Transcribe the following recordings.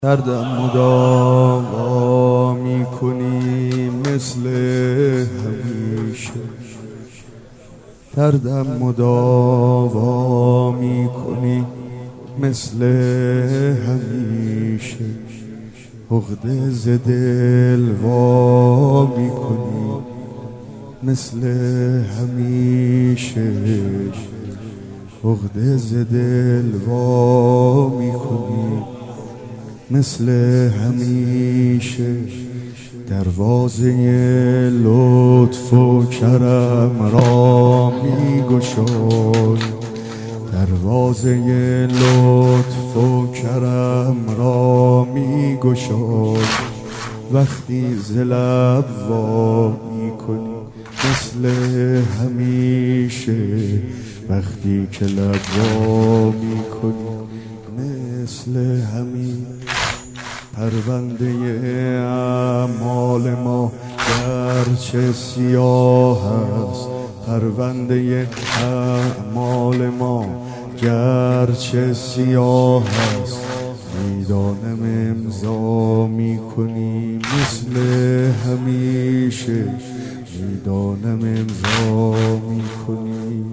دردم مداوا میکنی مثل همیشه، دردم مداوا میکنی مثل همیشه، عقده ز دل وا میکنی مثل همیشه، عقده ز دل وا میکنی مثل همیشه. دروازه لطف و کرم را میگشای، دروازه لطف و کرم را میگشای، وقتی ز لب وا میکنی مثل همیشه، وقتی که لب وا میکنی مثل همیشه. پرونده اعمال ما گرچه سیاه است، پرونده اعمال ما گرچه سیاه است، میدانم امضا میکنی مثل همیشه، میدانم امضا میکنی.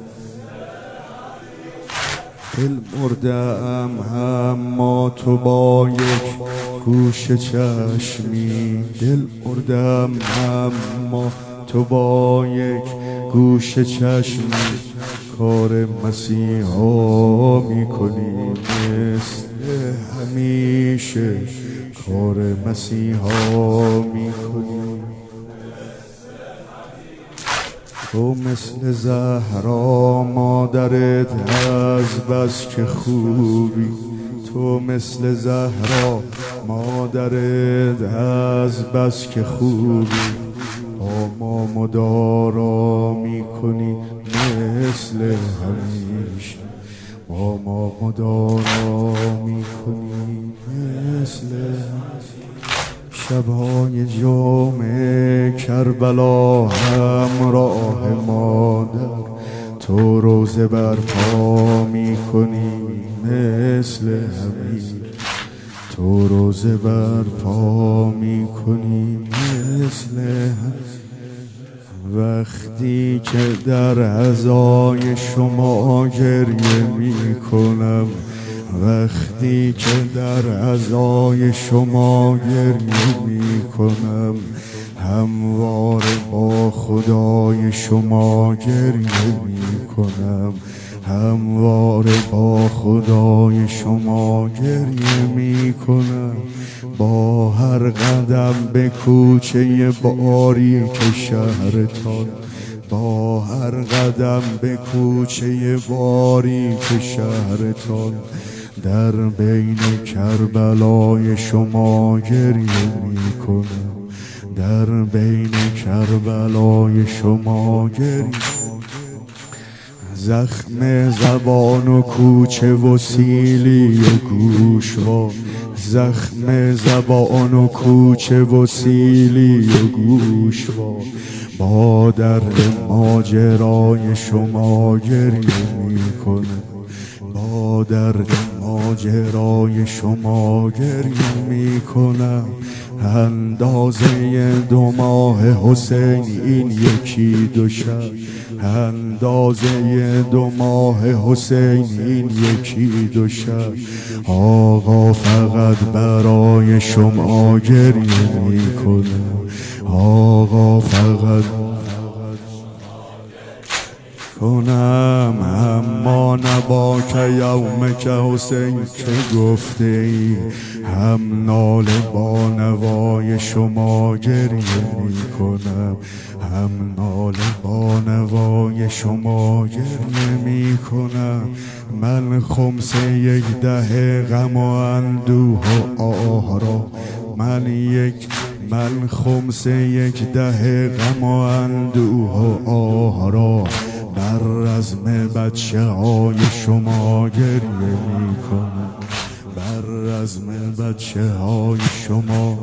دل مردم اما تو با یک گوش چشمی، دل مردم اما تو با یک گوش چشمی، کار مسیحا میکنی مثل همیشه، کار مسیحا میکنی. تو مثل زهرا مادرت از بس که خوبی، تو مثل زهرا مادرت از بس که خوبی، با ما مدارا میکنی مثل همیشه، با ما مدارا میکنی مثل همیشه. شبهای جمعه کربلا همراه مادر، تو روزه برپا میکنی مثل همیشه، تو روزه برپا میکنی مثل همیشه. وقتی که در عزای شما گریه میکنم، وقتی که در عزای شما گریه میکنم، همواره با خدای شما گریه میکنم، همواره با خدای شما گریه میکنم. با هر قدم به کوچه باریک شهرتان، با هر قدم به کوچه باریک شهرتان، در بین کربلای شما گریه میکنم، در بین کربلای شما گریه. زخم زبان و کوچه و سیلی و گوشوار، زخم زبان و کوچه و سیلی و گوشوار، با درد ماجرای شما گریه میکنم، با درد ماجرای شما گریه میکنم. اندازه 2 ماه حسین این یکی دو شب، اندازه 2 ماه حسین این یکی دو شب، آقا فقط برای شما گریه میکنم، آقا فقط کنم. اما نباک یوم که حسین که گفته ای، هم ناله با نوای شما گریه میکنم، هم ناله با نوای شما گریه میکنم. من خمس 10 غم و اندوه و آه را، من خمس 10 غم و اندوه و آه را، بر رزم بچه های شما گریه میکنم، بر رزم بچه های شما.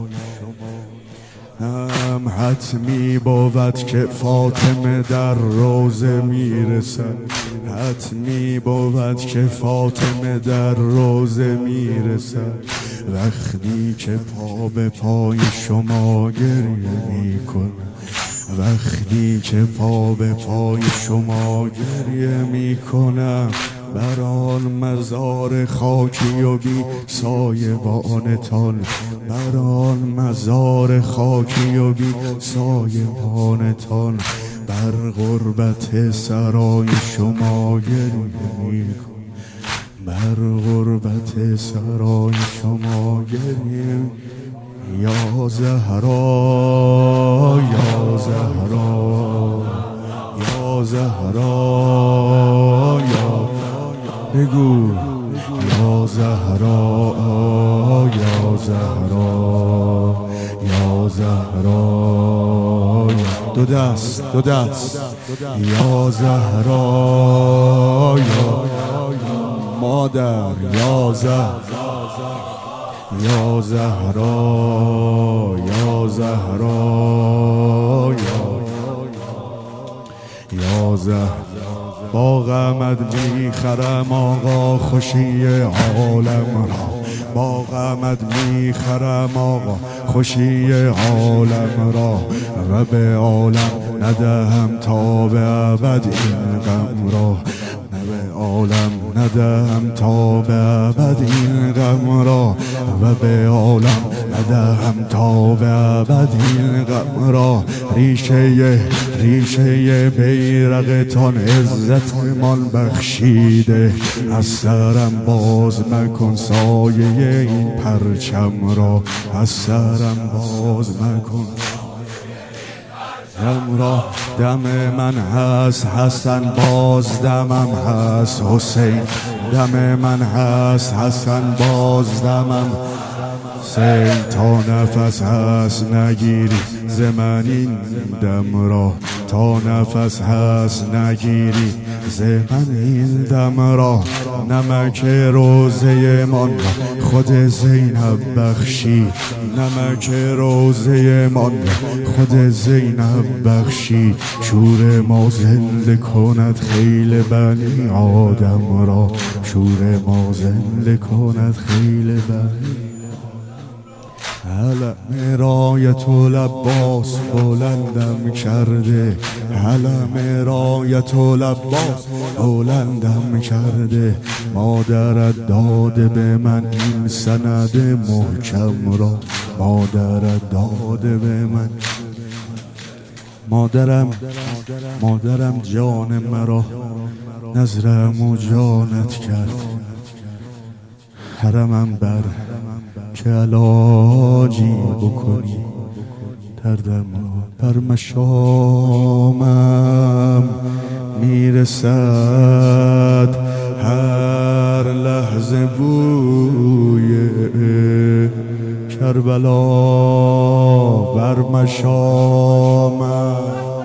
هم حتمی بود که فاطمه در روزه میرسد، حتمی بود که فاطمه در روزه میرسد، وقتی که پا به پای شما گریه میکنم، وقتی که پا به پای شما گریه میکنم، بر آن مزار خاکی و بی سایبانتان، بر آن مزار خاکی و بی سایبانتان، بر غربت سرای شما گریه میکنم، بر غربت سرای شما گریه. یا زهرا یا زهرا یا زهرا یا بگو یا زهرا یا زهرا یا زهرا، دو دست دو دست، یا زهرا یا مادر، یا زهرا یا زهرا یا زهرا یا زهرا. با غمت میخرم آقا خوشی عالم را، با غمت میخرم آقا خوشی عالم را، و به عالم ندهم تا به ابد این غم را، به عالم ندهم تا به ابد این غم را، و به عالم ندهم تا به ابد این غم را. ریشه بیرقتان عزتمان بخشیده، از سرم باز مکن سایه این پرچم را، از سرم باز مکن دم را. دم من هست حسن، باز دمم هست حسین، دم من هست حسن، باز دمم حسین. تا نفس هست نگیری ز من این دم را، تا نفس هست نگیری ز من این دم را. نمک روزه من خود زینب بخشی، نمک روزه من خود زینب بخشی. شور ما زنده کند خیل بنی آدم را، شور ما زنده کند خیل بنی. علم رایت العباس بلندم کرده، علم رایت العباس بلندم کرده. مادرت داده به من این سند محکم را، مادرت داده به من. مادرم جان مرا نظرم و جانت کرد، حرمم بر که علاجی بکنی دردم بر مشامم میرسد هر لحظه بوی کربلا بر مشامم.